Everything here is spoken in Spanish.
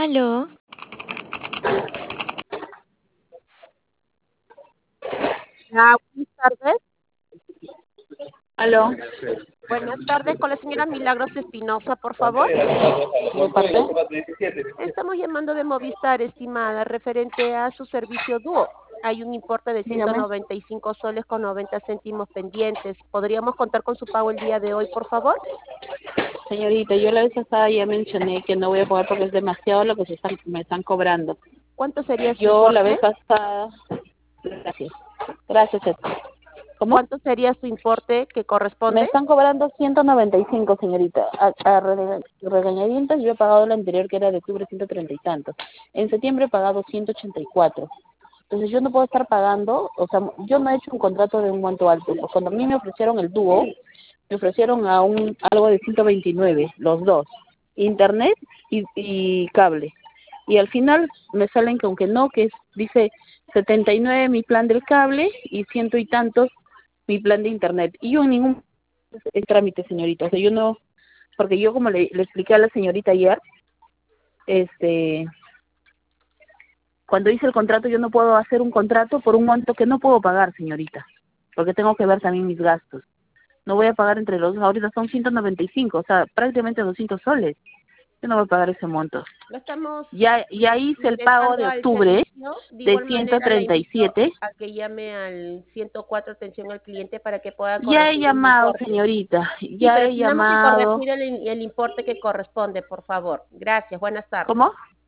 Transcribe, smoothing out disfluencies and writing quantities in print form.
Aló, Buenas tardes. ¿Aló? Buenas tardes con la señora Milagros Espinosa, por favor. ¿De parte? Estamos llamando de Movistar, estimada, referente a su servicio Dúo. Hay un importe de Dígame. 195 soles con 90 céntimos pendientes. ¿Podríamos contar con su pago el día de hoy, por favor? Señorita, yo la vez pasada ya mencioné que no voy a pagar porque es demasiado lo que me están cobrando. ¿Cuánto sería su Yo la importe? vez pasada... Gracias. Gracias, Ed. ¿Cómo? ¿Cuánto sería su importe que Me corresponde? están cobrando 195, señorita. Regañadientes, yo he pagado el anterior, que era de octubre, 130 y tantos. En septiembre he pagado 184. Entonces yo no puedo estar pagando, o sea, yo no he hecho un contrato de un monto alto. Cuando a mí me ofrecieron el dúo, me ofrecieron algo de 129, los dos, internet y cable. Y al final me salen que aunque no, dice 79 mi plan del cable y ciento y tantos mi plan de internet. Y yo en ningún trámite, señorita. O sea, yo no, porque yo como le expliqué a la señorita ayer, este, cuando hice el contrato yo no puedo hacer un contrato por un monto que no puedo pagar, señorita, porque tengo que ver también mis gastos. No voy a pagar entre los dos, ahorita son 195, o sea, prácticamente 200 soles. Yo no voy a pagar ese monto. Lo estamos Ya hice el pago ingresando de al octubre servicio. De de igual manera, la invito 137. a que llame al 104 atención al cliente para que pueda Ya he corregir el llamado, importe. señorita, Sí, ya pero he tenemos que llamado. corregir el importe que corresponde, por favor. Gracias, buenas tardes. ¿Cómo?